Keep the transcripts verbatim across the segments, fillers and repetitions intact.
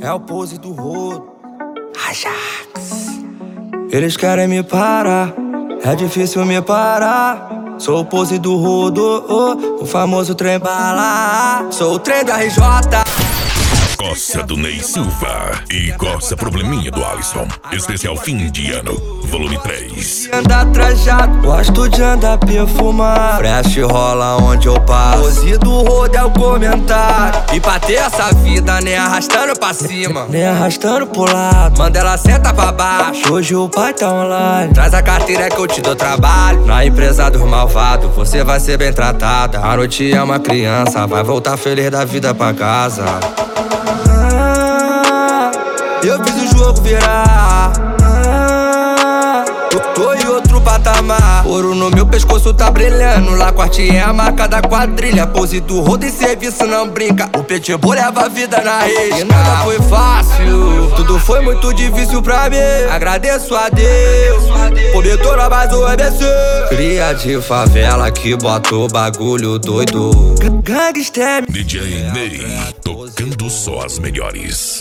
É o pose do rodo, Ajax. Eles querem me parar, é difícil me parar. Sou o pose do rodo, oh, o famoso trem bala. Sou o trem do R J. Coça do Ney Silva e Coça Probleminha do Alisson. Especial fim de ano, volume três. Andar trajado, gosto de andar perfumado. Fresh rola onde eu passo. Pose do rodo é o comentário. E pra ter essa vida, nem arrastando pra cima, nem arrastando pro lado. Manda ela senta pra baixo. Hoje o pai tá online. Traz a carteira que eu te dou trabalho. Na empresa dos malvados, você vai ser bem tratada. A noite é uma criança, vai voltar feliz da vida pra casa. Ah, eu fiz o jogo virar. Ah, tô, tô em outro patamar. Ouro no meu pescoço tá brilhando. Lá corte é a marca da quadrilha. Pose do rodo em serviço não brinca. O pitbull leva a vida na risca. E nada foi fácil, tudo foi muito difícil pra mim. Agradeço a Deus por me tornar mais um M C. Cria de favela que bota o bagulho doido. Gangster D J Ney, tocando só as melhores.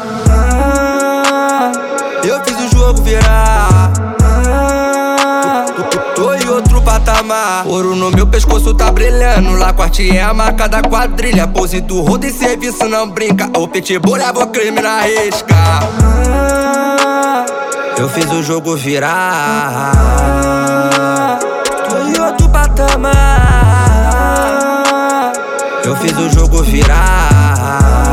Ah, eu fiz o jogo virar. Ah, tô, tô, tô em outro patamar. Ouro no meu pescoço tá brilhando. Lá corte é a marca da quadrilha. Pose do rodo em serviço não brinca. O pitbull leva o crime na risca. Ah, eu fiz o jogo virar. Tô em outro patamar. Eu fiz o jogo virar.